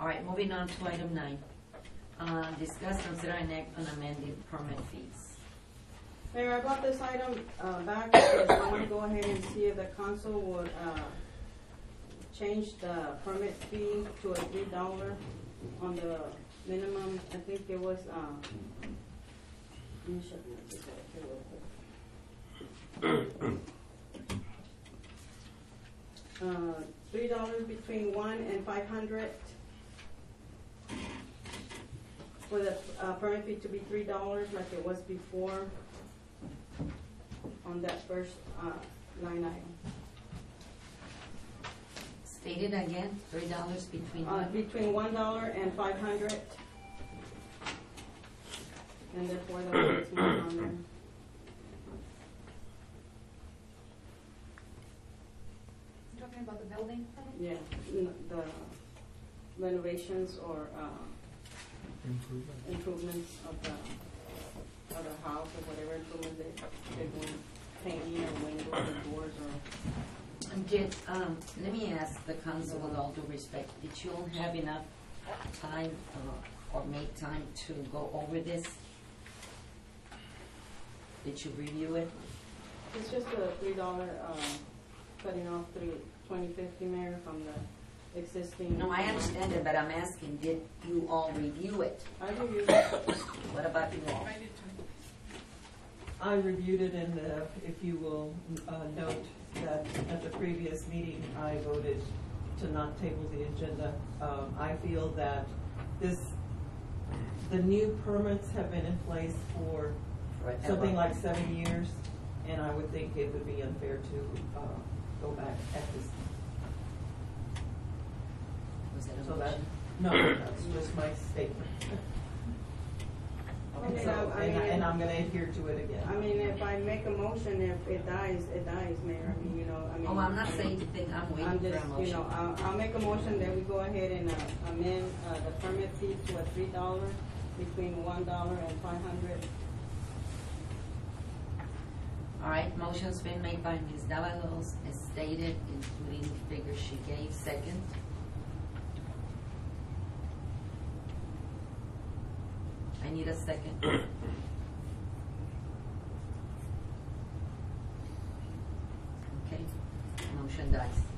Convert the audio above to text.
All right, moving on to item 9. Discuss, consider, and act on amending permit fees. Mayor, I brought this item back because I want to go ahead and see if the council would change the permit fee to a $3 on the minimum. I think it was, let me show you this real quick. $3 between 1 and 500. For the permit fee to be $3 like it was before on that first line item. State it again, $3 between what? Between $1 and 500. And therefore the rate's more on there. You're talking about the building permit? Yeah, the renovations or improvements of the house or whatever improvements they're doing, painting or windows or doors or. Let me ask the council with all due respect, did you all have enough time or make time to go over this? Did you review it? It's just a $3 cutting off 2050, Mayor, from the existing. No, I understand it, but I'm asking, did you all review it? I reviewed it. What about you all? I reviewed it, and if you will note that at the previous meeting, I voted to not table the agenda. I feel that the new permits have been in place for something like 7 years, and I would think it would be unfair to go back at this. Was that a So motion? no, that's just my statement. Okay. So, and I'm going to adhere to it again. I mean, if I make a motion, if it dies, Mayor. I mean, you know, I mean. Oh, I'm not saying anything, I'm waiting I'm for just, a motion. you know, I'll make a motion that we go ahead and amend the permit fee to a $3 between $1 and 500. All right, motion's been made by Ms. Davalos as stated, including the figure she gave. Second. I need a second. Okay, motion dies.